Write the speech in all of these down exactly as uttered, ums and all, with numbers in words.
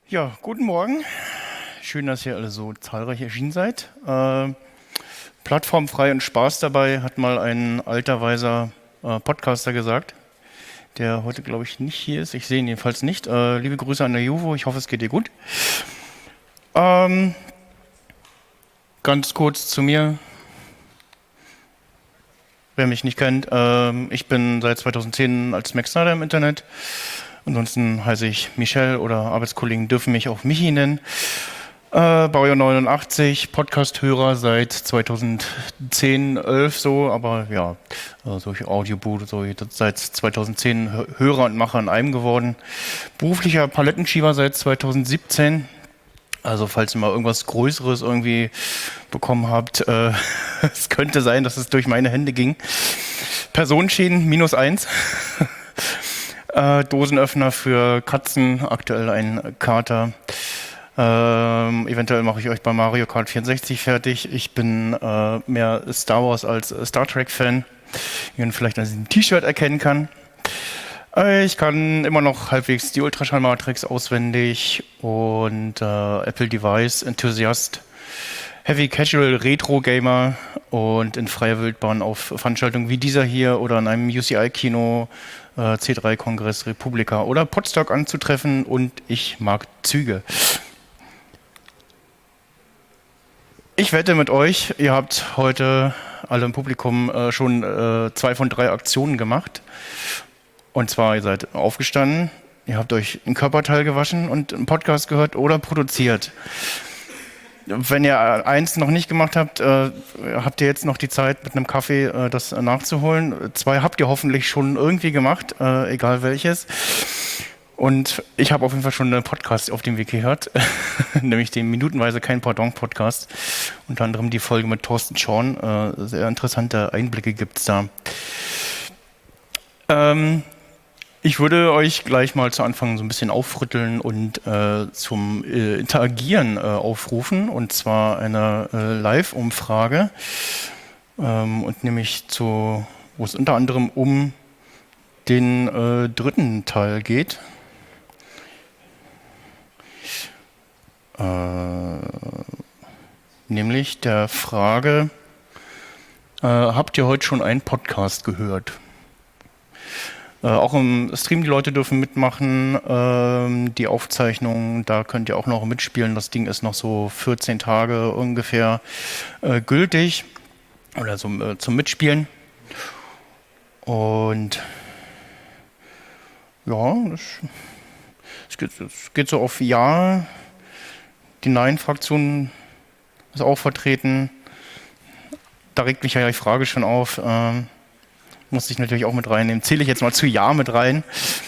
Ja, guten Morgen. Schön, dass ihr alle so zahlreich erschienen seid. Äh, plattformfrei und Spaß dabei, hat mal ein alter, weiser äh, Podcaster gesagt, der heute, glaube ich, nicht hier ist. Ich sehe ihn jedenfalls nicht. Äh, liebe Grüße an der Juvo, ich hoffe, es geht dir gut. Ähm, ganz kurz zu mir, wer mich nicht kennt. Ähm, ich bin seit zweitausendzehn als Max Snyder im Internet. Ansonsten heiße ich Michel oder Arbeitskollegen dürfen mich auch Michi nennen. Äh, Baujahr neunundachtzig, Podcast-Hörer seit zweitausendzehn, elf so, aber ja, äh, solche Audioboot, so seit zweitausendzehn Hörer und Macher in einem geworden. Beruflicher Palettenschieber seit zweitausendsiebzehn. Also falls ihr mal irgendwas Größeres irgendwie bekommen habt, äh, es könnte sein, dass es durch meine Hände ging. Personenschäden minus eins. Äh, Dosenöffner für Katzen, aktuell ein Kater. Ähm, eventuell mache ich euch bei Mario Kart vierundsechzig fertig. Ich bin äh, mehr Star Wars als Star Trek Fan, wie man vielleicht an diesem T-Shirt erkennen kann. Äh, ich kann immer noch halbwegs die Ultraschall-Matrix auswendig und äh, Apple Device Enthusiast, Heavy Casual Retro Gamer und in freier Wildbahn auf Veranstaltungen wie dieser hier oder in einem U C I-Kino, äh, C drei Kongress Republika oder Podstock anzutreffen, und ich mag Züge. Ich wette mit euch, ihr habt heute alle im Publikum äh, schon äh, zwei von drei Aktionen gemacht. Und zwar, ihr seid aufgestanden, ihr habt euch ein Körperteil gewaschen und einen Podcast gehört oder produziert. Wenn ihr eins noch nicht gemacht habt, äh, habt ihr jetzt noch die Zeit, mit einem Kaffee äh, das nachzuholen. Zwei habt ihr hoffentlich schon irgendwie gemacht, äh, egal welches. Und ich habe auf jeden Fall schon einen Podcast auf dem Weg gehört, nämlich den Minutenweise kein Pardon-Podcast. Unter anderem die Folge mit Thorsten Schorn. Äh, sehr interessante Einblicke gibt es da. Ähm, ich würde euch gleich mal zu Anfang so ein bisschen aufrütteln und äh, zum äh, Interagieren äh, aufrufen. Und zwar eine äh, Live-Umfrage. Ähm, und nämlich zu, wo es unter anderem um den äh, dritten Teil geht. Äh, nämlich der Frage, äh, habt ihr heute schon einen Podcast gehört? Äh, auch im Stream, die Leute dürfen mitmachen, ähm, die Aufzeichnung, da könnt ihr auch noch mitspielen. Das Ding ist noch so vierzehn Tage ungefähr äh, gültig oder so, äh, zum Mitspielen. Und ja, das, das, geht, das geht so auf Ja. Die Nein-Fraktion ist auch vertreten. Da regt mich ja die Frage schon auf. Ähm, muss ich natürlich auch mit reinnehmen. Zähle ich jetzt mal zu Ja mit rein.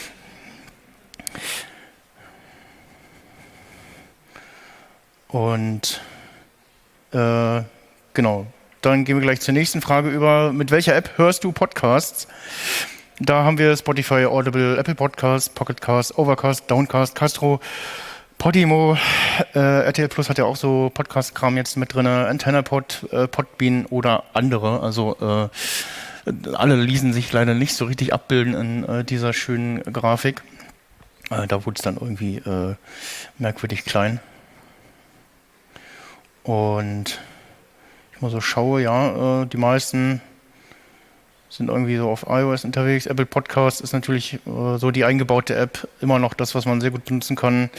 Und äh, genau, dann gehen wir gleich zur nächsten Frage über. Mit welcher App hörst du Podcasts? Da haben wir Spotify, Audible, Apple Podcasts, Pocketcast, Overcast, Downcast, Castro, Podimo, äh, R T L Plus hat ja auch so Podcast-Kram jetzt mit drin, AntennaPod, äh, Podbean oder andere. Also äh, alle ließen sich leider nicht so richtig abbilden in äh, dieser schönen Grafik. Äh, da wurde es dann irgendwie äh, merkwürdig klein. Und ich mal so schaue, ja, äh, die meisten sind irgendwie so auf iOS unterwegs. Apple Podcast ist natürlich äh, so die eingebaute App, immer noch das, was man sehr gut benutzen kann.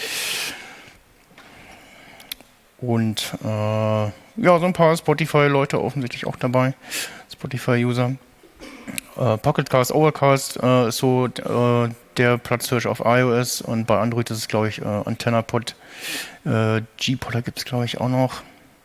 Und äh, ja, so ein paar Spotify-Leute offensichtlich auch dabei, Spotify-User. Äh, Pocketcast, Overcast äh, ist so äh, der Platzhirsch auf iOS, und bei Android ist es, glaube ich, äh, AntennaPod. Äh, G-Pod gibt es, glaube ich, auch noch.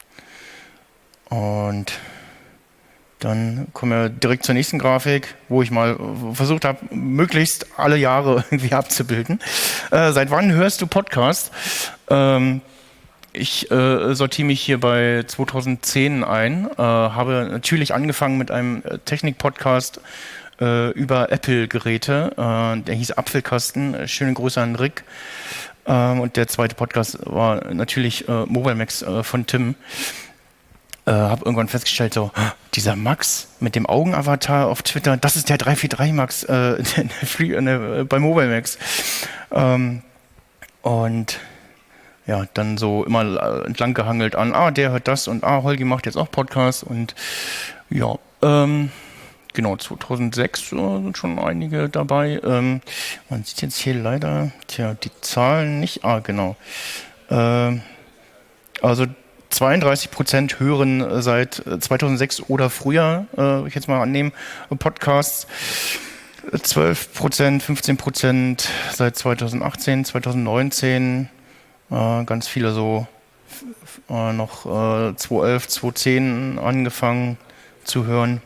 Und dann kommen wir direkt zur nächsten Grafik, wo ich mal versucht habe, möglichst alle Jahre irgendwie abzubilden. Äh, seit wann hörst du Podcast? Ähm, ich äh, sortiere mich hier bei zweitausendzehn ein, äh, habe natürlich angefangen mit einem Technik-Podcast äh, über Apple-Geräte, äh, der hieß Apfelkasten. Schöne Grüße an Rick. Äh, und der zweite Podcast war natürlich äh, Mobile Max äh, von Tim. Äh, habe irgendwann festgestellt, so, dieser Max mit dem Augenavatar auf Twitter, das ist der drei vier drei Max äh, der, der, der, bei Mobile Max. Ähm, und ja, dann so immer äh, entlang gehangelt an, ah, der hört das und ah, Holgi macht jetzt auch Podcast und ja, ähm, genau, zweitausendsechs äh, sind schon einige dabei. Ähm, man sieht jetzt hier leider, tja, die Zahlen nicht, ah, genau. Ähm, also zweiunddreißig Prozent hören äh, seit äh, zweitausendsechs oder früher, äh, würde ich jetzt mal annehmen, äh, Podcasts. zwölf Prozent, fünfzehn Prozent seit zweitausendachtzehn, zweitausendneunzehn, äh, ganz viele so äh, noch äh, zweitausendelf, zweitausendzehn angefangen zu hören.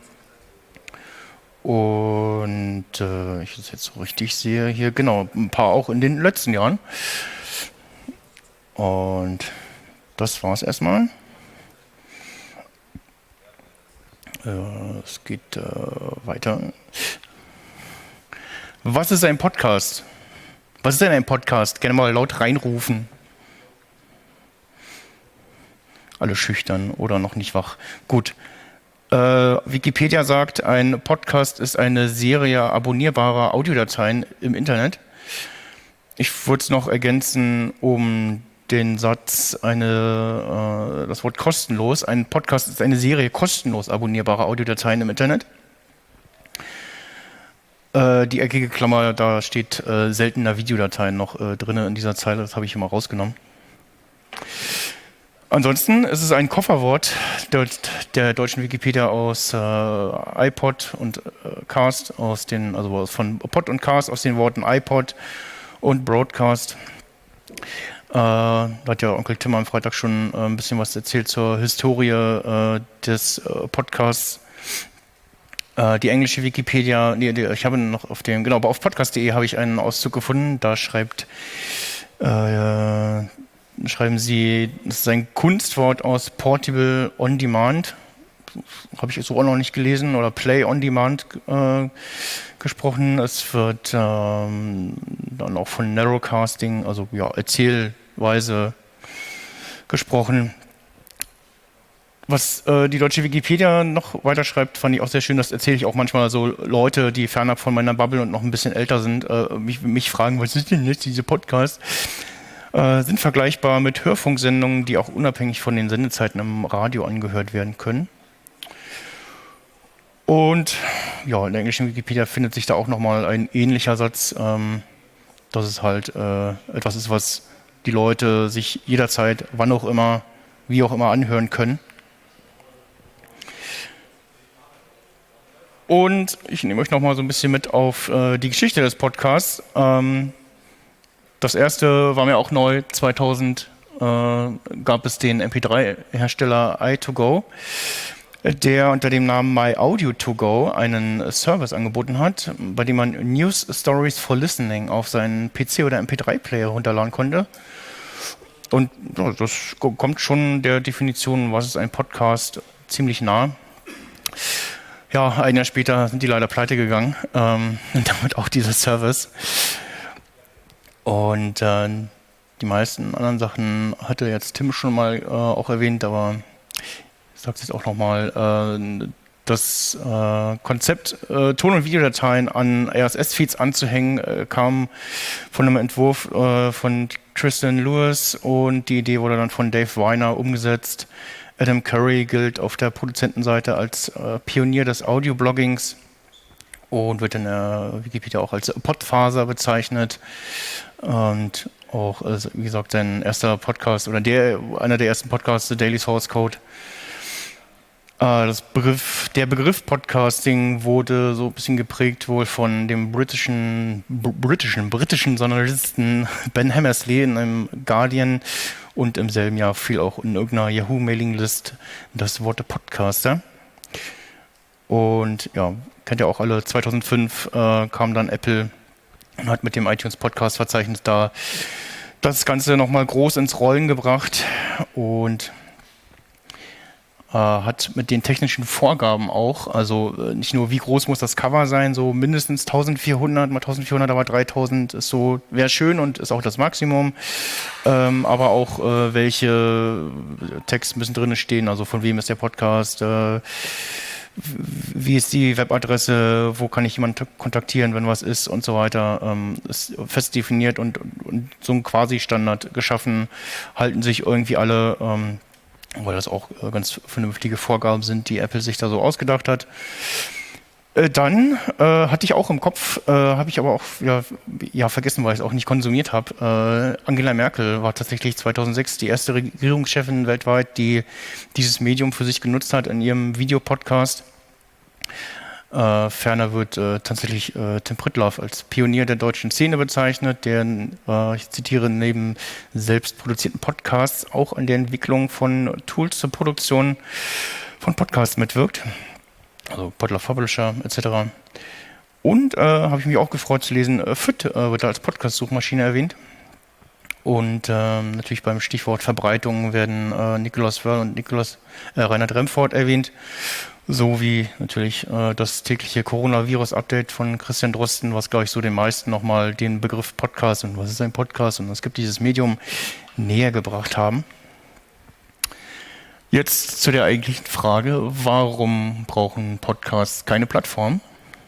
Und äh, ich das jetzt so richtig sehe hier, genau, ein paar auch in den letzten Jahren. Und das war's erstmal. Äh, es geht äh, weiter. Was ist ein Podcast? Was ist denn ein Podcast? Gerne mal laut reinrufen. Alle schüchtern oder noch nicht wach. Gut. Äh, Wikipedia sagt, ein Podcast ist eine Serie abonnierbarer Audiodateien im Internet. Ich würde es noch ergänzen um den Satz, eine, äh, das Wort kostenlos. Ein Podcast ist eine Serie kostenlos abonnierbarer Audiodateien im Internet. Äh, die eckige Klammer, da steht äh, seltener Videodateien noch äh, drin in dieser Zeile. Das habe ich immer rausgenommen. Ansonsten ist es ein Kofferwort der, der deutschen Wikipedia aus äh, iPod und äh, Cast, aus den, also von Pod und Cast, aus den Worten iPod und Broadcast. Äh, da hat ja Onkel Tim am Freitag schon äh, ein bisschen was erzählt zur Historie äh, des äh, Podcasts. Äh, die englische Wikipedia, nee, die, ich habe noch auf dem, genau, aber auf podcast punkt de habe ich einen Auszug gefunden, da schreibt, äh, schreiben sie, das ist ein Kunstwort aus Portable On Demand, habe ich so auch noch nicht gelesen, oder Play On Demand äh, gesprochen. Es wird ähm, dann auch von Narrowcasting, also ja, Erzählweise gesprochen. Was äh, die deutsche Wikipedia noch weiter schreibt, fand ich auch sehr schön. Das erzähle ich auch manchmal so Leute, die fernab von meiner Bubble und noch ein bisschen älter sind, äh, mich, mich fragen, was ist denn jetzt diese Podcasts? Äh, sind vergleichbar mit Hörfunksendungen, die auch unabhängig von den Sendezeiten im Radio angehört werden können. Und ja, in der englischen Wikipedia findet sich da auch nochmal ein ähnlicher Satz, ähm, dass es halt äh, etwas ist, was die Leute sich jederzeit, wann auch immer, wie auch immer anhören können. Und ich nehme euch nochmal so ein bisschen mit auf äh, die Geschichte des Podcasts. Ähm, das erste war mir auch neu, zweitausend äh, gab es den M P drei Hersteller i zwei go, der unter dem Namen My Audio zwei go einen Service angeboten hat, bei dem man News Stories for Listening auf seinen P C oder M P drei Player runterladen konnte. Und ja, das kommt schon der Definition, was ist ein Podcast, ziemlich nah. Ja, ein Jahr später sind die leider pleite gegangen, ähm, und damit auch dieser Service. Und äh, die meisten anderen Sachen hatte jetzt Tim schon mal äh, auch erwähnt, aber ich sage es jetzt auch nochmal, äh, das äh, Konzept, äh, Ton- und Videodateien an R S S-Feeds anzuhängen, äh, kam von einem Entwurf äh, von Tristan Lewis und die Idee wurde dann von Dave Weiner umgesetzt. Adam Curry gilt auf der Produzentenseite als äh, Pionier des Audio-Bloggings und wird in der Wikipedia auch als Podfaser bezeichnet. Und auch, also wie gesagt, sein erster Podcast oder der, einer der ersten Podcasts, The Daily Source Code. Äh, das Begriff, der Begriff Podcasting wurde so ein bisschen geprägt wohl von dem britischen, britischen, britischen Journalisten Ben Hammersley in einem Guardian. Und im selben Jahr fiel auch in irgendeiner Yahoo-Mailing-List das Wort Podcaster. Und ja, kennt ihr auch alle, zweitausendfünf äh, kam dann Apple und hat mit dem iTunes-Podcast-Verzeichnis da das Ganze nochmal groß ins Rollen gebracht und äh, hat mit den technischen Vorgaben auch, also äh, nicht nur wie groß muss das Cover sein, so mindestens eintausendvierhundert mal eintausendvierhundert, aber dreitausend ist so, wäre schön und ist auch das Maximum, ähm, aber auch äh, welche Texte müssen drin stehen, also von wem ist der Podcast, äh, wie ist die Webadresse, wo kann ich jemanden kontaktieren, wenn was ist und so weiter, ähm, ist fest definiert und, und, und so ein Quasi-Standard geschaffen, halten sich irgendwie alle, ähm, weil das auch äh, ganz vernünftige Vorgaben sind, die Apple sich da so ausgedacht hat. Äh, dann äh, hatte ich auch im Kopf, äh, habe ich aber auch ja, ja vergessen, weil ich es auch nicht konsumiert habe. Äh, Angela Merkel war tatsächlich zweitausendsechs die erste Regierungschefin weltweit, die dieses Medium für sich genutzt hat in ihrem Videopodcast. Äh, ferner wird äh, tatsächlich äh, Tim Pritlove als Pionier der deutschen Szene bezeichnet, der, äh, ich zitiere, neben selbst produzierten Podcasts auch an der Entwicklung von Tools zur Produktion von Podcasts mitwirkt. Also Podlove Publisher et cetera. Und äh, habe ich mich auch gefreut zu lesen, äh, F Y T äh, wird da als Podcast-Suchmaschine erwähnt. Und äh, natürlich beim Stichwort Verbreitung werden äh, Nicholas Wörl und Nicholas, äh, Reinhard Remford erwähnt. Sowie natürlich äh, das tägliche Coronavirus-Update von Christian Drosten, was, glaube ich, so den meisten nochmal den Begriff Podcast und was ist ein Podcast und es gibt dieses Medium näher gebracht haben. Jetzt zu der eigentlichen Frage, warum brauchen Podcasts keine Plattform?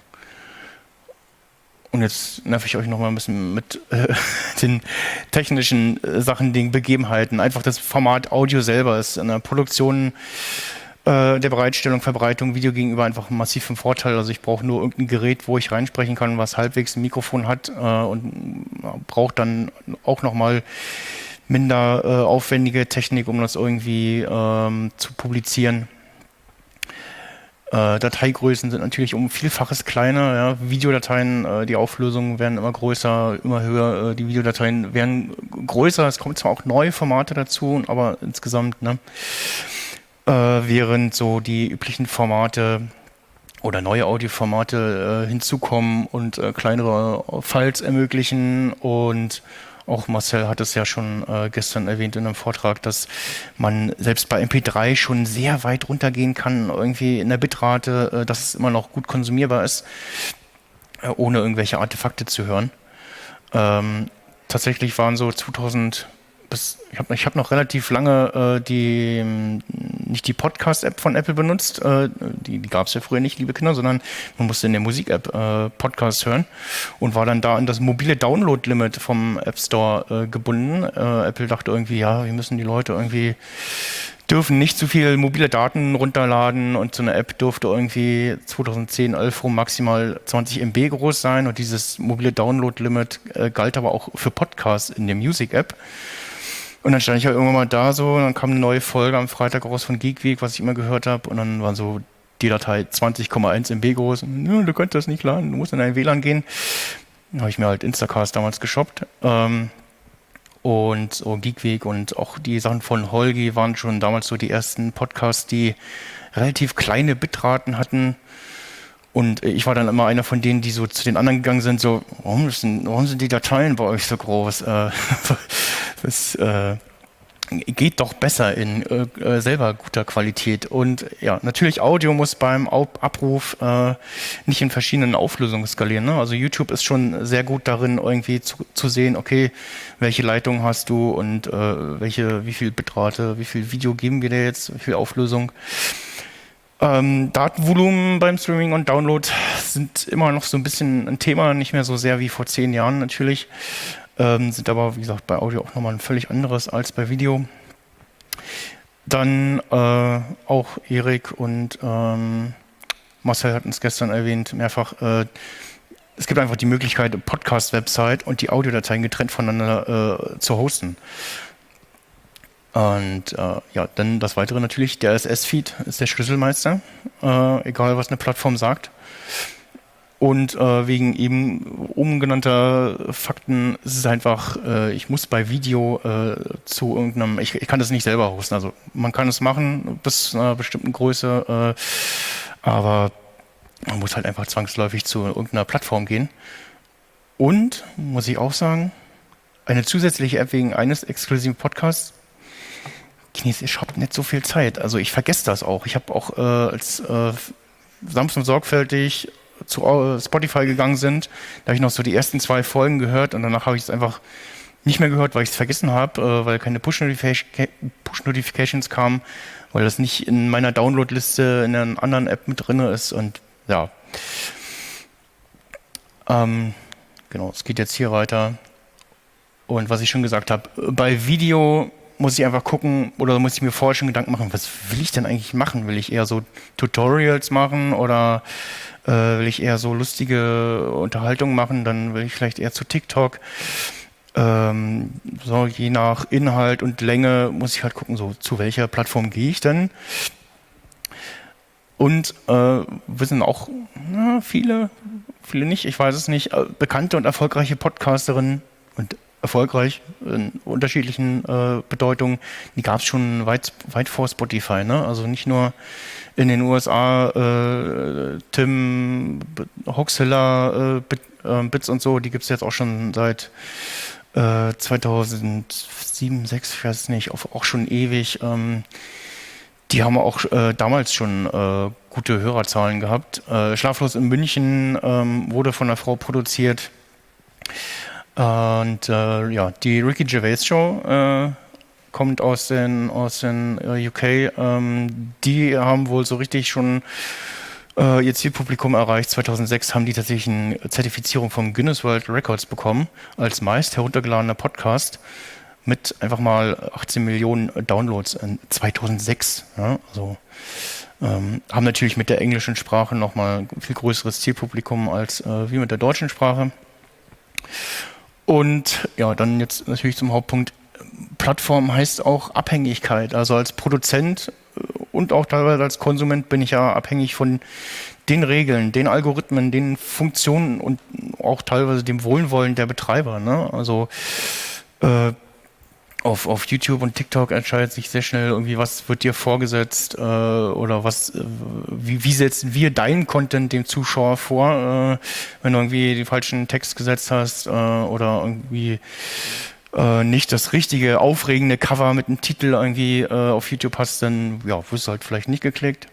Und jetzt nerv ich euch noch mal ein bisschen mit äh, den technischen äh, Sachen, den Begebenheiten. Einfach das Format Audio selber ist in der Produktion, äh, der Bereitstellung, Verbreitung, Video gegenüber einfach massiv ein Vorteil. Also ich brauche nur irgendein Gerät, wo ich reinsprechen kann, was halbwegs ein Mikrofon hat äh, und brauche dann auch noch mal minder äh, aufwendige Technik, um das irgendwie ähm, zu publizieren. Äh, Dateigrößen sind natürlich um Vielfaches kleiner. Ja. Videodateien, äh, die Auflösungen werden immer größer, immer höher. Äh, die Videodateien werden größer. Es kommen zwar auch neue Formate dazu, aber insgesamt, ne, äh, während so die üblichen Formate oder neue Audioformate äh, hinzukommen und äh, kleinere Files ermöglichen. Und auch Marcel hat es ja schon äh, gestern erwähnt in einem Vortrag, dass man selbst bei M P drei schon sehr weit runtergehen kann, irgendwie in der Bitrate, äh, dass es immer noch gut konsumierbar ist, äh, ohne irgendwelche Artefakte zu hören. Ähm, tatsächlich waren so zweitausend bis, ich habe ich hab noch relativ lange äh, die, nicht die Podcast-App von Apple benutzt, äh, die, die gab es ja früher nicht, liebe Kinder, sondern man musste in der Musik-App äh, Podcasts hören und war dann da an das mobile Download-Limit vom App Store äh, gebunden. Äh, Apple dachte irgendwie, ja, wir müssen die Leute irgendwie, dürfen nicht zu viel mobile Daten runterladen und so eine App durfte irgendwie zweitausendzehn, elf rum maximal zwanzig Megabyte groß sein und dieses mobile Download-Limit äh, galt aber auch für Podcasts in der Music-App. Und dann stand ich halt irgendwann mal da so, und dann kam eine neue Folge am Freitag raus von Geek Week, was ich immer gehört habe, und dann war so die Datei zwanzig Komma eins Megabyte groß. Und, ja, du könntest das nicht laden, du musst in dein W L A N gehen. Dann habe ich mir halt Instacast damals geshoppt. Ähm, und so Geek Week und auch die Sachen von Holgi waren schon damals so die ersten Podcasts, die relativ kleine Bitraten hatten. Und ich war dann immer einer von denen, die so zu den anderen gegangen sind, so, warum sind, warum sind die Dateien bei euch so groß? Äh, das äh, geht doch besser in äh, selber guter Qualität. Und ja, natürlich Audio muss beim Abruf äh, nicht in verschiedenen Auflösungen skalieren. Ne? Also YouTube ist schon sehr gut darin, irgendwie zu, zu sehen, okay, welche Leitung hast du und äh, welche, wie viel Bitrate, wie viel Video geben wir dir jetzt, wie viel Auflösung. Ähm, Datenvolumen beim Streaming und Download sind immer noch so ein bisschen ein Thema, nicht mehr so sehr wie vor zehn Jahren natürlich, ähm, sind aber, wie gesagt, bei Audio auch nochmal ein völlig anderes als bei Video. Dann äh, auch Erik und ähm, Marcel hatten es gestern erwähnt, mehrfach, äh, es gibt einfach die Möglichkeit, Podcast-Website und die Audiodateien getrennt voneinander äh, zu hosten. Und äh, ja, dann das Weitere natürlich, der R S S-Feed ist der Schlüsselmeister, äh, egal was eine Plattform sagt. Und äh, wegen eben oben genannter Fakten ist es einfach, äh, ich muss bei Video äh, zu irgendeinem, ich, ich kann das nicht selber hosten, also man kann es machen bis zu einer bestimmten Größe, äh, aber man muss halt einfach zwangsläufig zu irgendeiner Plattform gehen. Und, muss ich auch sagen, eine zusätzliche App wegen eines exklusiven Podcasts, Knies, ich habe nicht so viel Zeit. Also ich vergesse das auch. Ich habe auch, äh, als äh, sanft und sorgfältig zu äh, Spotify gegangen sind, da habe ich noch so die ersten zwei Folgen gehört und danach habe ich es einfach nicht mehr gehört, weil ich es vergessen habe, äh, weil keine Push-Notification, Push-Notifications kamen, weil das nicht in meiner Download-Liste in einer anderen App mit drin ist und ja. Ähm, genau, es geht jetzt hier weiter. Und was ich schon gesagt habe, bei Video muss ich einfach gucken oder muss ich mir vorher schon Gedanken machen, was will ich denn eigentlich machen? Will ich eher so Tutorials machen oder äh, will ich eher so lustige Unterhaltung machen? Dann will ich vielleicht eher zu TikTok. Ähm, so je nach Inhalt und Länge muss ich halt gucken, so zu welcher Plattform gehe ich denn? Und äh, wissen auch na, viele, viele nicht, ich weiß es nicht, äh, bekannte und erfolgreiche Podcasterinnen und erfolgreich in unterschiedlichen äh, Bedeutungen, die gab es schon weit, weit vor Spotify, ne? Also nicht nur in den U S A, äh, Tim Hoaxilla, äh, Bit, äh, Bits und so, die gibt es jetzt auch schon seit äh, zweitausendsieben, sechs, ich weiß es nicht, auch, auch schon ewig. Ähm, die haben auch äh, damals schon äh, gute Hörerzahlen gehabt. Äh, Schlaflos in München ähm, wurde von einer Frau produziert. Und äh, ja, die Ricky Gervais Show äh, kommt aus den, aus den äh, U K. Ähm, die haben wohl so richtig schon äh, ihr Zielpublikum erreicht. zweitausendsechs haben die tatsächlich eine Zertifizierung vom Guinness World Records bekommen als meist heruntergeladener Podcast mit einfach mal achtzehn Millionen Downloads in zweitausendsechs. Ja, also ähm, haben natürlich mit der englischen Sprache nochmal ein viel größeres Zielpublikum als äh, wie mit der deutschen Sprache. Und ja, dann jetzt natürlich zum Hauptpunkt. Plattform heißt auch Abhängigkeit. Also als Produzent und auch teilweise als Konsument bin ich ja abhängig von den Regeln, den Algorithmen, den Funktionen und auch teilweise dem Wohlwollen der Betreiber. Ne? Also äh, auf, auf YouTube und TikTok entscheidet sich sehr schnell irgendwie, was wird dir vorgesetzt äh, oder was, äh, wie, wie setzen wir deinen Content dem Zuschauer vor, äh, wenn du irgendwie den falschen Text gesetzt hast äh, oder irgendwie äh, nicht das richtige, aufregende Cover mit einem Titel irgendwie äh, auf YouTube hast, dann ja, wirst du halt vielleicht nicht geklickt.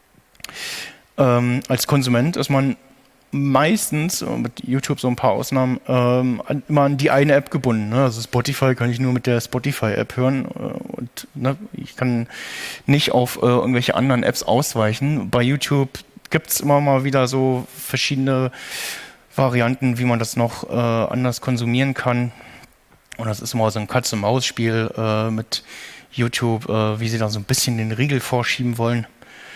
Ähm, als Konsument ist man meistens, mit YouTube so ein paar Ausnahmen, ähm, immer an die eine App gebunden. Ne? Also Spotify kann ich nur mit der Spotify-App hören äh, und ne, ich kann nicht auf äh, irgendwelche anderen Apps ausweichen. Bei YouTube gibt es immer mal wieder so verschiedene Varianten, wie man das noch äh, anders konsumieren kann. Und das ist immer so ein Katz-und-Maus-Spiel äh, mit YouTube, äh, wie sie da so ein bisschen den Riegel vorschieben wollen.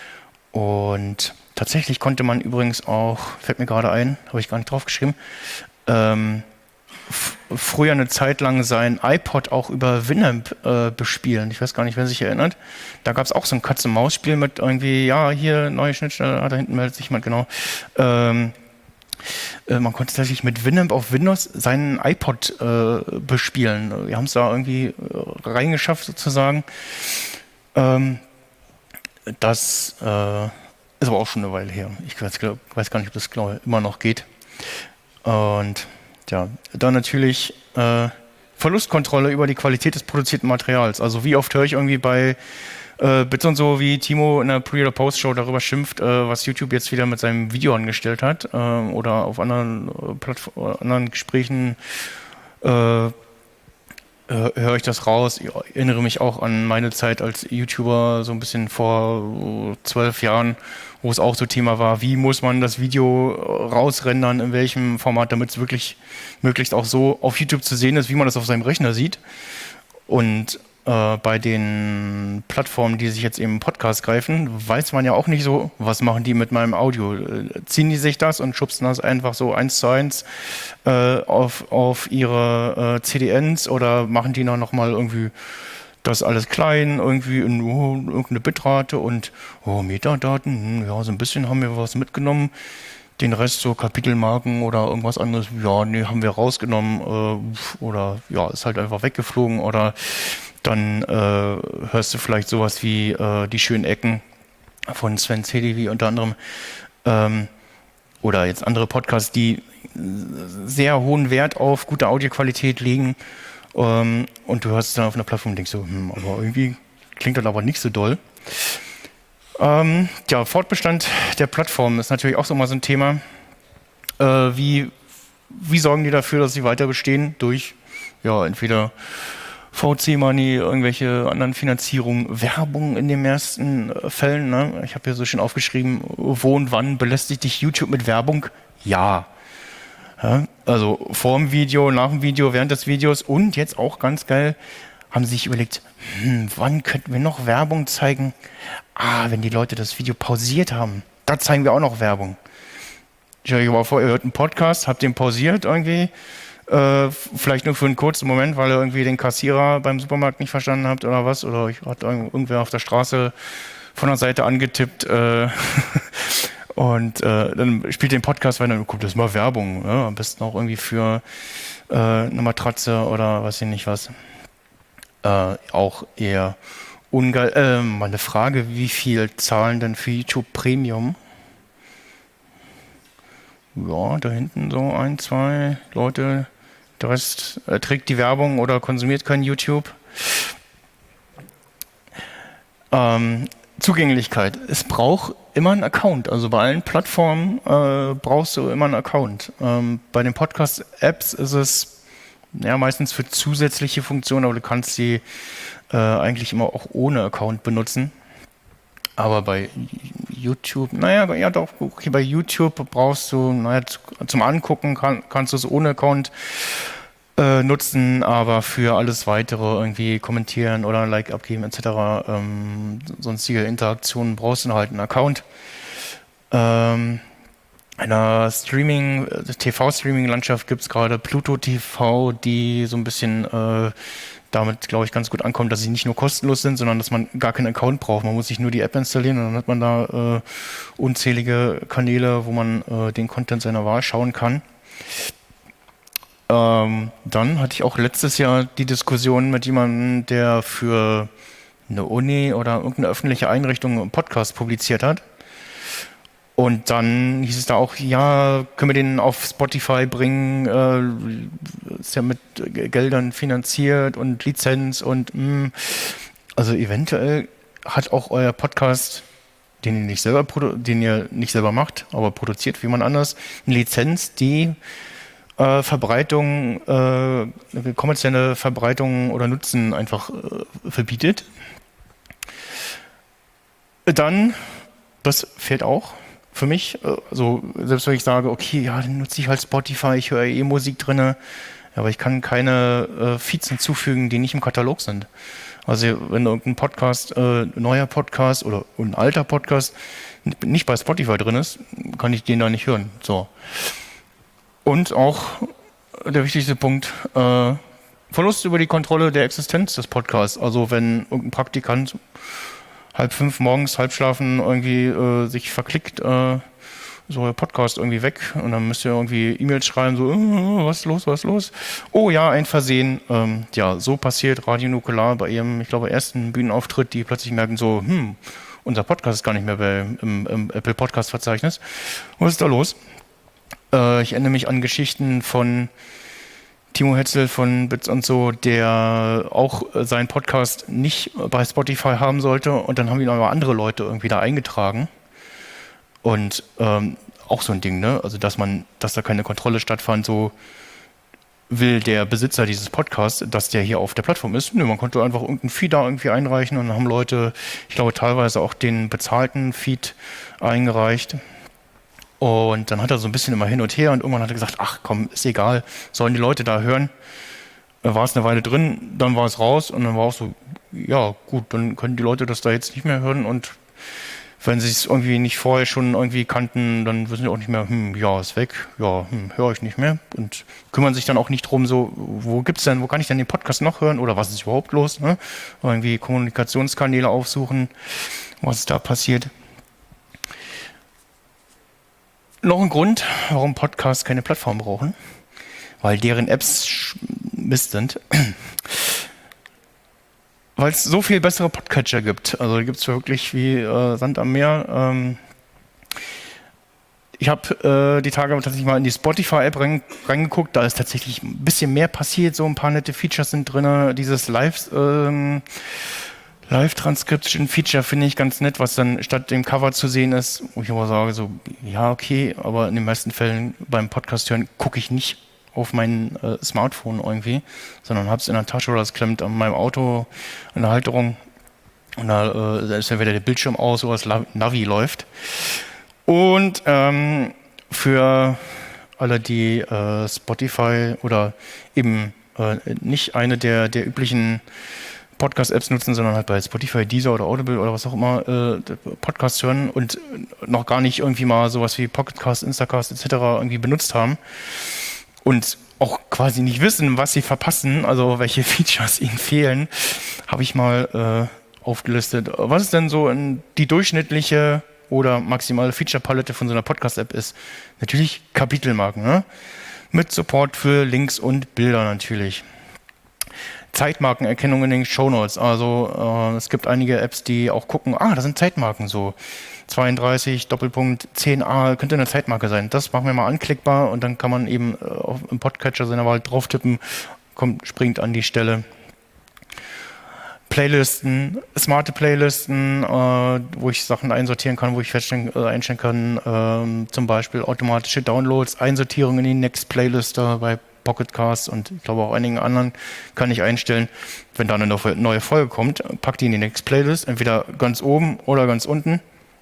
Und tatsächlich konnte man übrigens auch, fällt mir gerade ein, habe ich gar nicht draufgeschrieben, ähm, f- früher eine Zeit lang sein iPod auch über Winamp äh, bespielen. Ich weiß gar nicht, wer sich erinnert. Da gab es auch so ein Katz-und-Maus-Spiel mit irgendwie, ja, hier neue Schnittstelle, ah, da hinten meldet sich jemand, genau. Ähm, äh, man konnte tatsächlich mit Winamp auf Windows seinen iPod äh, bespielen. Wir haben es da irgendwie äh, reingeschafft sozusagen. Ähm, das äh, ist aber auch schon eine Weile her. Ich weiß, glaub, weiß gar nicht, ob das glaub, immer noch geht. Und ja, dann natürlich äh, Verlustkontrolle über die Qualität des produzierten Materials. Also wie oft höre ich irgendwie bei äh, Bits und so, wie Timo in der Pre- oder Post-Show darüber schimpft, äh, was YouTube jetzt wieder mit seinem Video angestellt hat äh, oder auf anderen, äh, Plattform, anderen Gesprächen äh, höre ich das raus. Ich erinnere mich auch an meine Zeit als YouTuber, so ein bisschen vor zwölf Jahren, wo es auch so Thema war, wie muss man das Video rausrendern, in welchem Format, damit es wirklich möglichst auch so auf YouTube zu sehen ist, wie man das auf seinem Rechner sieht. Und äh, bei den Plattformen, die sich jetzt eben Podcast greifen, weiß man ja auch nicht so, was machen die mit meinem Audio. Äh, ziehen die sich das und schubsen das einfach so eins zu eins äh, auf, auf ihre äh, C D Ns oder machen die noch mal irgendwie das alles klein, irgendwie in oh, irgendeine Bitrate und oh, Metadaten, ja, so ein bisschen haben wir was mitgenommen. Den Rest so Kapitelmarken oder irgendwas anderes, ja, nee, haben wir rausgenommen äh, oder ja, ist halt einfach weggeflogen oder dann äh, hörst du vielleicht sowas wie äh, die schönen Ecken von Sven Sedivi unter anderem ähm, oder jetzt andere Podcasts, die sehr hohen Wert auf gute Audioqualität legen ähm, und du hörst es dann auf einer Plattform und denkst so, hm, aber irgendwie klingt das aber nicht so doll. Ähm, ja, Fortbestand der Plattform ist natürlich auch so mal so ein Thema. Äh, wie, wie sorgen die dafür, dass sie weiter bestehen? Durch ja, entweder V C-Money, irgendwelche anderen Finanzierungen, Werbung in den meisten äh, Fällen. Ne? Ich habe hier so schön aufgeschrieben, wo und wann belästigt dich YouTube mit Werbung? Ja. ja. Also vor dem Video, nach dem Video, während des Videos und jetzt auch ganz geil, haben sie sich überlegt, hm, wann könnten wir noch Werbung zeigen? Ah, wenn die Leute das Video pausiert haben, da zeigen wir auch noch Werbung. Stell euch mal vor, ihr hört einen Podcast, habt den pausiert irgendwie, Äh, vielleicht nur für einen kurzen Moment, weil ihr irgendwie den Kassierer beim Supermarkt nicht verstanden habt oder was, oder euch hat irgendwer auf der Straße von der Seite angetippt äh, und äh, dann spielt den Podcast weiter und guckt, das ist mal Werbung, ja? Am besten auch irgendwie für äh, eine Matratze oder weiß ich nicht was. Äh, auch eher ungeil. Äh, mal eine Frage, wie viel zahlen denn für YouTube Premium? Ja, da hinten so ein, zwei Leute. Der Rest äh, trägt die Werbung oder konsumiert kein YouTube. Ähm, Zugänglichkeit. Es braucht immer einen Account. Also bei allen Plattformen äh, brauchst du immer einen Account. Ähm, bei den Podcast-Apps ist es ja, meistens für zusätzliche Funktionen, aber du kannst sie äh, eigentlich immer auch ohne Account benutzen. Aber bei YouTube, naja, ja doch, okay, bei YouTube brauchst du, naja, zum Angucken kann, kannst du es ohne Account äh, nutzen, aber für alles weitere, irgendwie kommentieren oder ein Like abgeben et cetera, ähm, sonstige Interaktionen brauchst du halt einen Account. Ähm, in der Streaming, T V-Streaming-Landschaft gibt es gerade Pluto T V, die so ein bisschen äh, damit, glaube ich, ganz gut ankommt, dass sie nicht nur kostenlos sind, sondern dass man gar keinen Account braucht. Man muss sich nur die App installieren und dann hat man da äh, unzählige Kanäle, wo man äh, den Content seiner Wahl schauen kann. Ähm, dann hatte ich auch letztes Jahr die Diskussion mit jemandem, der für eine Uni oder irgendeine öffentliche Einrichtung einen Podcast publiziert hat. Und dann hieß es da auch, ja, können wir den auf Spotify bringen, äh, ist ja mit Geldern finanziert und Lizenz und mh. Also eventuell hat auch euer Podcast, den ihr nicht selber produ- den ihr nicht selber macht, aber produziert wie man anders, eine Lizenz, die äh, Verbreitung, äh, kommerzielle Verbreitung oder Nutzen einfach äh, verbietet. Dann, das fehlt auch. Für mich, also selbst wenn ich sage, okay, ja, dann nutze ich halt Spotify, ich höre eh Musik drin, aber ich kann keine äh, Feeds hinzufügen, die nicht im Katalog sind. Also wenn irgendein Podcast, äh, neuer Podcast oder ein alter Podcast nicht bei Spotify drin ist, kann ich den da nicht hören. So. Und auch der wichtigste Punkt, äh, Verlust über die Kontrolle der Existenz des Podcasts. Also wenn irgendein Praktikant halb fünf morgens, halb schlafen, irgendwie äh, sich verklickt, äh, so der Podcast irgendwie weg und dann müsst ihr irgendwie E-Mails schreiben, so, äh, was ist los, was ist los? Oh ja, ein Versehen. Ähm, ja, so passiert Radio Nukular bei ihrem, ich glaube, ersten Bühnenauftritt, die plötzlich merken so, hm, unser Podcast ist gar nicht mehr bei, im, im Apple Podcast Verzeichnis. Was ist da los? Äh, ich erinnere mich an Geschichten von Timo Hetzel von Bits und so, der auch seinen Podcast nicht bei Spotify haben sollte und dann haben ihn aber andere Leute irgendwie da eingetragen und ähm, auch so ein Ding, ne? Also dass man, dass da keine Kontrolle stattfand, so will der Besitzer dieses Podcasts, dass der hier auf der Plattform ist. Nö, man konnte einfach irgendeinen Feed da irgendwie einreichen und dann haben Leute, ich glaube teilweise auch den bezahlten Feed eingereicht. Und dann hat er so ein bisschen immer hin und her und irgendwann hat er gesagt, ach komm, ist egal, sollen die Leute da hören. Da war es eine Weile drin, dann war es raus und dann war auch so, ja gut, dann können die Leute das da jetzt nicht mehr hören und wenn sie es irgendwie nicht vorher schon irgendwie kannten, dann wissen sie auch nicht mehr, hm, ja, ist weg, ja, hm, höre ich nicht mehr und kümmern sich dann auch nicht drum, so, wo gibt's denn, wo kann ich denn den Podcast noch hören oder was ist überhaupt los, ne? Irgendwie Kommunikationskanäle aufsuchen, was ist da passiert. Noch ein Grund, warum Podcasts keine Plattform brauchen, weil deren Apps Mist sind. Weil es so viel bessere Podcatcher gibt. Also gibt es wirklich wie äh, Sand am Meer. Ähm ich habe äh, die Tage tatsächlich mal in die Spotify-App rein, reingeguckt. Da ist tatsächlich ein bisschen mehr passiert. So ein paar nette Features sind drin. Dieses Live... Ähm Live-Transcription-Feature finde ich ganz nett, was dann statt dem Cover zu sehen ist, wo ich aber sage, so, ja, okay, aber in den meisten Fällen beim Podcast hören gucke ich nicht auf mein äh, Smartphone irgendwie, sondern habe es in der Tasche oder es klemmt an meinem Auto in der Halterung und da äh, ist ja wieder der Bildschirm aus oder das Navi läuft. Und ähm, für alle, die äh, Spotify oder eben äh, nicht eine der, der üblichen Podcast-Apps nutzen, sondern halt bei Spotify, Deezer oder Audible oder was auch immer äh, Podcasts hören und noch gar nicht irgendwie mal sowas wie Pocketcast, Instacast et cetera irgendwie benutzt haben und auch quasi nicht wissen, was sie verpassen, also welche Features ihnen fehlen, habe ich mal äh, aufgelistet. Was ist denn so in die durchschnittliche oder maximale Feature-Palette von so einer Podcast-App ist? Natürlich Kapitelmarken, ne? Mit Support für Links und Bilder natürlich. Zeitmarkenerkennung in den Shownotes. Also äh, es gibt einige Apps, die auch gucken, ah, da sind Zeitmarken so. zweiunddreißig, Doppelpunkt, zehn a, könnte eine Zeitmarke sein. Das machen wir mal anklickbar und dann kann man eben äh, auf, im Podcatcher seiner Wahl drauf tippen, kommt, springt an die Stelle. Playlisten, smarte Playlisten, äh, wo ich Sachen einsortieren kann, wo ich feststellen, äh, einstellen kann, äh, zum Beispiel automatische Downloads, Einsortierung in die Next Playlist bei Pocketcast und ich glaube auch einigen anderen kann ich einstellen, wenn da eine neue Folge kommt, pack die in die Next Playlist, entweder ganz oben oder ganz unten.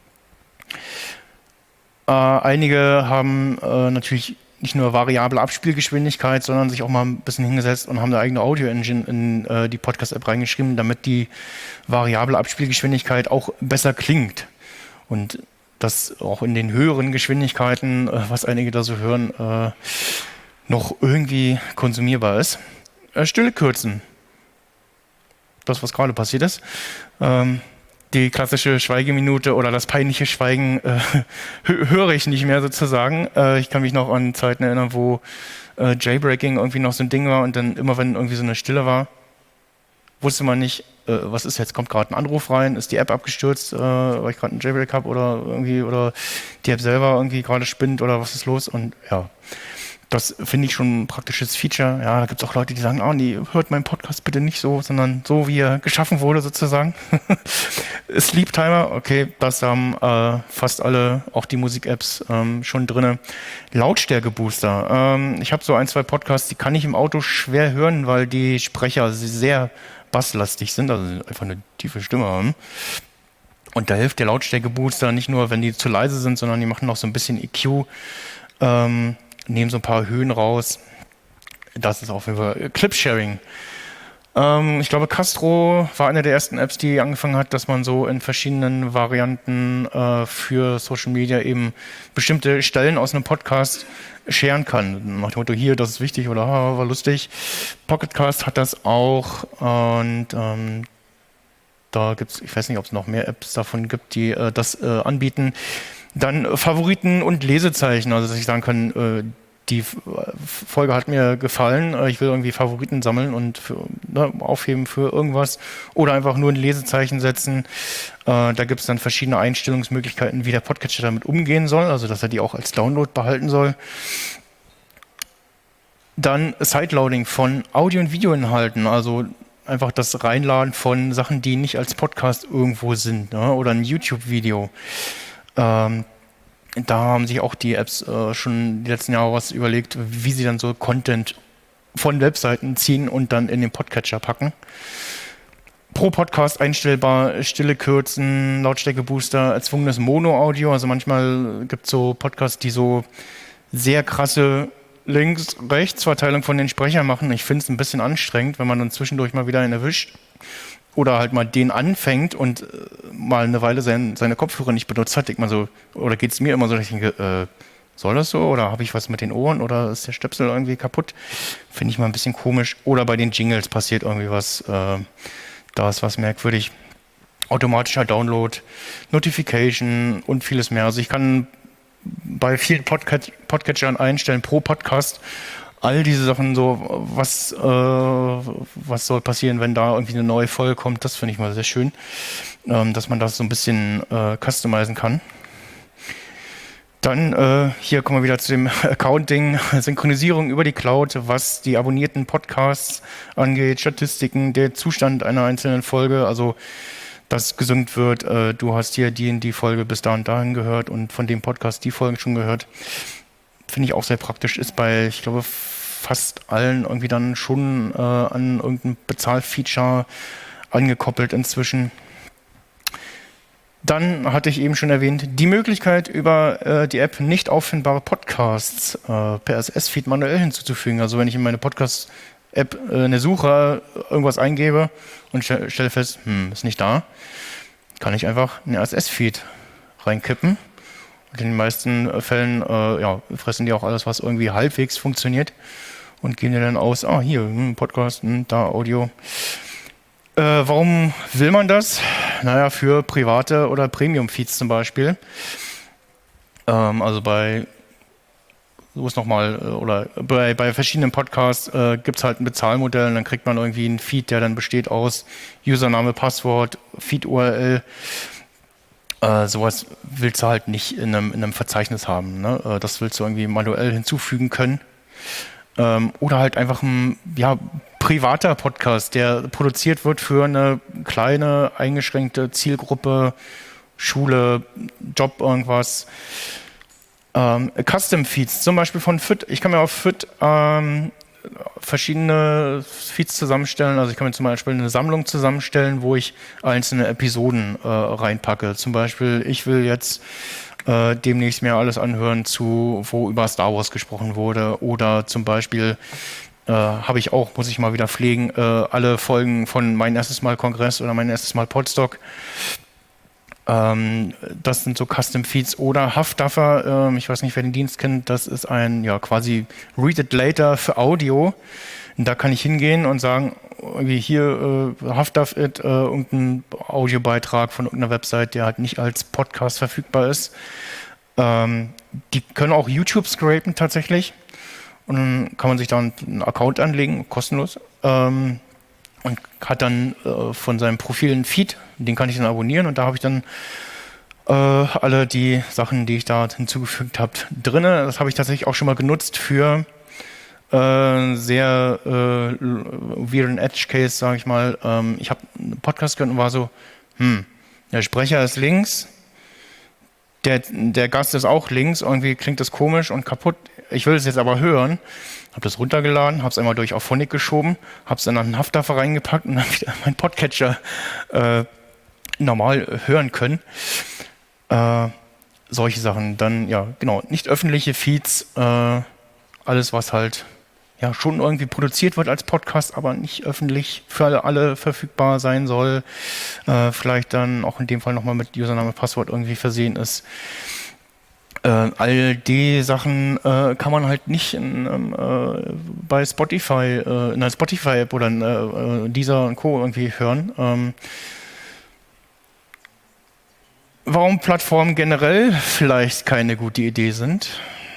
Äh, einige haben äh, natürlich nicht nur variable Abspielgeschwindigkeit, sondern sich auch mal ein bisschen hingesetzt und haben eine eigene Audio-Engine in äh, die Podcast-App reingeschrieben, damit die variable Abspielgeschwindigkeit auch besser klingt. Und das auch in den höheren Geschwindigkeiten, äh, was einige da so hören, äh, noch irgendwie konsumierbar ist. Äh, Stille kürzen. Das, was gerade passiert ist. Ähm, die klassische Schweigeminute oder das peinliche Schweigen äh, höre ich nicht mehr sozusagen. Äh, ich kann mich noch an Zeiten erinnern, wo äh, Jailbreaking irgendwie noch so ein Ding war und dann immer, wenn irgendwie so eine Stille war, wusste man nicht, äh, was ist jetzt, kommt gerade ein Anruf rein, ist die App abgestürzt, äh, weil ich gerade einen Jailbreak habe oder irgendwie, oder die App selber irgendwie gerade spinnt oder was ist los und ja. Das finde ich schon ein praktisches Feature. Ja, da gibt es auch Leute, die sagen, oh nee, hört meinen Podcast bitte nicht so, sondern so, wie er geschaffen wurde sozusagen. Sleep Timer, okay, das haben äh, fast alle, auch die Musik-Apps ähm, schon drin. Lautstärke-Booster. Ähm, ich habe so ein, zwei Podcasts, die kann ich im Auto schwer hören, weil die Sprecher sehr basslastig sind, also einfach eine tiefe Stimme haben. Und da hilft der Lautstärke-Booster nicht nur, wenn die zu leise sind, sondern die machen noch so ein bisschen E Q. Ähm, nehmen so ein paar Höhen raus. Das ist auf jeden Fall Clip-Sharing. Ähm, ich glaube, Castro war eine der ersten Apps, die angefangen hat, dass man so in verschiedenen Varianten äh, für Social Media eben bestimmte Stellen aus einem Podcast sharen kann. Nach dem Motto, hier, das ist wichtig oder ah, war lustig. Pocketcast hat das auch und ähm, da gibt es, ich weiß nicht, ob es noch mehr Apps davon gibt, die äh, das äh, anbieten. Dann äh, Favoriten und Lesezeichen, also dass ich sagen kann, äh, die Folge hat mir gefallen, äh, ich will irgendwie Favoriten sammeln und für, ne, aufheben für irgendwas oder einfach nur ein Lesezeichen setzen. Äh, da gibt es dann verschiedene Einstellungsmöglichkeiten, wie der Podcatcher damit umgehen soll, also dass er die auch als Download behalten soll. Dann Sideloading von Audio- und Videoinhalten, also einfach das Reinladen von Sachen, die nicht als Podcast irgendwo sind, ne, oder ein YouTube-Video. Ähm, da haben sich auch die Apps äh, schon die letzten Jahre was überlegt, wie sie dann so Content von Webseiten ziehen und dann in den Podcatcher packen. Pro Podcast einstellbar, Stille kürzen, Lautstärke-Booster, erzwungenes Mono-Audio. Also manchmal gibt es so Podcasts, die so sehr krasse Links-Rechts-Verteilung von den Sprechern machen. Ich finde es ein bisschen anstrengend, wenn man dann zwischendurch mal wieder einen erwischt. Oder halt mal den anfängt und äh, mal eine Weile sein, seine Kopfhörer nicht benutzt hat, denkt man so, oder geht es mir immer so, dass ich denke, äh, soll das so? Oder habe ich was mit den Ohren? Oder ist der Stöpsel irgendwie kaputt? Finde ich mal ein bisschen komisch. Oder bei den Jingles passiert irgendwie was, äh, da ist was merkwürdig. Automatischer Download, Notification und vieles mehr. Also ich kann bei vielen Podca- Podcatchern einstellen pro Podcast, all diese Sachen so, was, äh, was soll passieren, wenn da irgendwie eine neue Folge kommt, das finde ich mal sehr schön, ähm, dass man das so ein bisschen äh, customizen kann. Dann, äh, hier kommen wir wieder zu dem Accounting, Synchronisierung über die Cloud, was die abonnierten Podcasts angeht, Statistiken, der Zustand einer einzelnen Folge, also dass gesynkt wird, äh, du hast hier die in die Folge bis da und dahin gehört und von dem Podcast die Folge schon gehört. Finde ich auch sehr praktisch, ist bei, ich glaube, fast allen irgendwie dann schon äh, an irgendein Bezahlfeature angekoppelt inzwischen. Dann hatte ich eben schon erwähnt, die Möglichkeit, über äh, die App nicht auffindbare Podcasts äh, per R S S-Feed manuell hinzuzufügen. Also wenn ich in meine Podcast-App äh, eine Suche irgendwas eingebe und stelle stell fest, hm, ist nicht da, kann ich einfach einen R S S-Feed reinkippen. Und in den meisten Fällen äh, ja, fressen die auch alles, was irgendwie halbwegs funktioniert und gehen dir dann aus, ah, hier, hm, Podcast, hm, da Audio. Äh, warum will man das? Naja, für private oder Premium-Feeds zum Beispiel. Ähm, also bei, so ist nochmal, oder bei, bei verschiedenen Podcasts äh, gibt es halt ein Bezahlmodell und dann kriegt man irgendwie einen Feed, der dann besteht aus Username, Passwort, Feed-U R L. Äh, sowas willst du halt nicht in einem, in einem Verzeichnis haben. Ne? Äh, das willst du irgendwie manuell hinzufügen können. Ähm, oder halt einfach ein ja, privater Podcast, der produziert wird für eine kleine, eingeschränkte Zielgruppe, Schule, Job, irgendwas. Ähm, Custom-Feeds, zum Beispiel von F I T. Ich kann mir auf F I T ähm, verschiedene Feeds zusammenstellen. Also ich kann mir zum Beispiel eine Sammlung zusammenstellen, wo ich einzelne Episoden äh, reinpacke. Zum Beispiel, ich will jetzt äh, demnächst mir alles anhören, zu wo über Star Wars gesprochen wurde. Oder zum Beispiel äh, habe ich auch, muss ich mal wieder pflegen, äh, alle Folgen von Mein erstes Mal Kongress oder Mein erstes Mal Podstock. Ähm, das sind so Custom Feeds oder Huffduffer, ähm, ich weiß nicht, wer den Dienst kennt, das ist ein ja quasi Read It Later für Audio. Und da kann ich hingehen und sagen, irgendwie hier äh, Huffduff It, äh, irgendein Audiobeitrag von irgendeiner Website, der halt nicht als Podcast verfügbar ist. Ähm, die können auch YouTube scrapen tatsächlich. Und dann kann man sich da einen Account anlegen, kostenlos. Ähm, und hat dann äh, von seinem Profil einen Feed, den kann ich dann abonnieren und da habe ich dann äh, alle die Sachen, die ich da hinzugefügt habe, drin. Das habe ich tatsächlich auch schon mal genutzt für äh, sehr äh, weirden Edge-Case, sage ich mal. Ähm, ich habe einen Podcast gehört und war so, hm, der Sprecher ist links, der, der Gast ist auch links, irgendwie klingt das komisch und kaputt. Ich will es jetzt aber hören. Habe das runtergeladen, habe es einmal durch Auphonic geschoben, habe es dann an einen Huffduffer reingepackt und dann wieder meinen Podcatcher äh, normal hören können. Äh, solche Sachen. Dann, ja, genau, nicht öffentliche Feeds, äh, alles, was halt ja schon irgendwie produziert wird als Podcast, aber nicht öffentlich für alle, alle verfügbar sein soll. Äh, vielleicht dann auch in dem Fall nochmal mit Username, Passwort irgendwie versehen ist. Äh, all die Sachen äh, kann man halt nicht in, äh, bei Spotify, äh, in einer Spotify-App oder in äh, Deezer und Co. irgendwie hören. Ähm, warum Plattformen generell vielleicht keine gute Idee sind?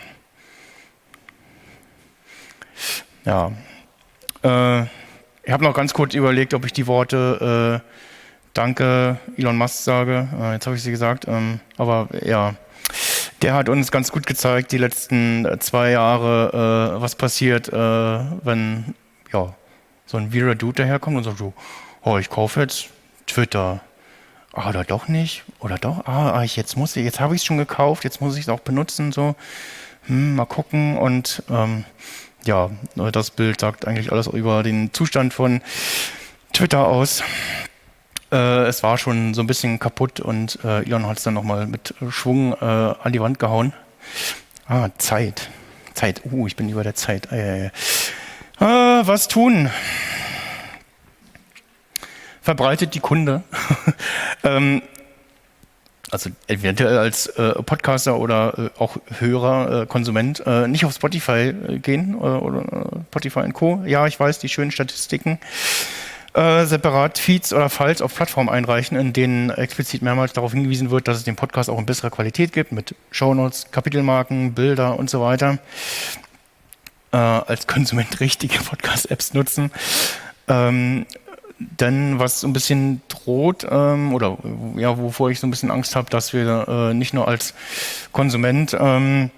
Ja. Äh, ich habe noch ganz kurz überlegt, ob ich die Worte äh, Danke Elon Musk sage. Äh, jetzt habe ich sie gesagt. Ähm, aber ja. Der hat uns ganz gut gezeigt, die letzten zwei Jahre, äh, was passiert, äh, wenn ja, so ein weirder Dude daherkommt und sagt so, oh, ich kaufe jetzt Twitter. Ah, oder doch nicht? Oder doch? Ah, ich, jetzt muss ich, jetzt habe ich es schon gekauft, jetzt muss ich es auch benutzen, so. Hm, mal gucken. Und ähm, ja, das Bild sagt eigentlich alles über den Zustand von Twitter aus. Äh, es war schon so ein bisschen kaputt und äh, Elon hat es dann nochmal mit Schwung äh, an die Wand gehauen. Ah, Zeit. Zeit. Uh, ich bin über der Zeit. Äh, äh. Ah, was tun? Verbreitet die Kunde. ähm, also eventuell als äh, Podcaster oder äh, auch Hörer, äh, Konsument, äh, nicht auf Spotify äh, gehen äh, oder äh, Spotify und Co. Ja, ich weiß, die schönen Statistiken. Äh, separat Feeds oder Files auf Plattformen einreichen, in denen explizit mehrmals darauf hingewiesen wird, dass es den Podcast auch in besserer Qualität gibt, mit Shownotes, Kapitelmarken, Bilder und so weiter. Äh, als Konsument richtige Podcast-Apps nutzen. Ähm, denn was so ein bisschen droht, ähm, oder ja, wovor ich so ein bisschen Angst habe, dass wir äh, nicht nur als Konsument ähm,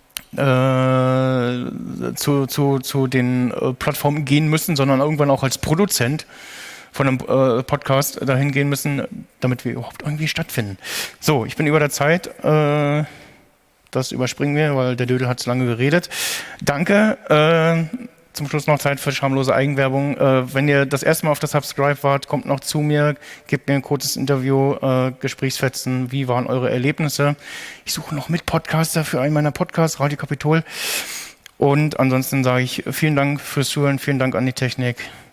Äh, zu, zu, zu den äh, Plattformen gehen müssen, sondern irgendwann auch als Produzent von einem äh, Podcast dahin gehen müssen, damit wir überhaupt irgendwie stattfinden. So, ich bin über der Zeit. Äh, das überspringen wir, weil der Dödel hat zu lange geredet. Danke. Äh, zum Schluss noch Zeit für schamlose Eigenwerbung. Äh, wenn ihr das erste Mal auf der Subscribe wart, kommt noch zu mir, gebt mir ein kurzes Interview, äh, Gesprächsfetzen, wie waren eure Erlebnisse. Ich suche noch Mitpodcaster für einen meiner Podcasts, Radio Kapitol. Und ansonsten sage ich vielen Dank fürs Zuhören, vielen Dank an die Technik.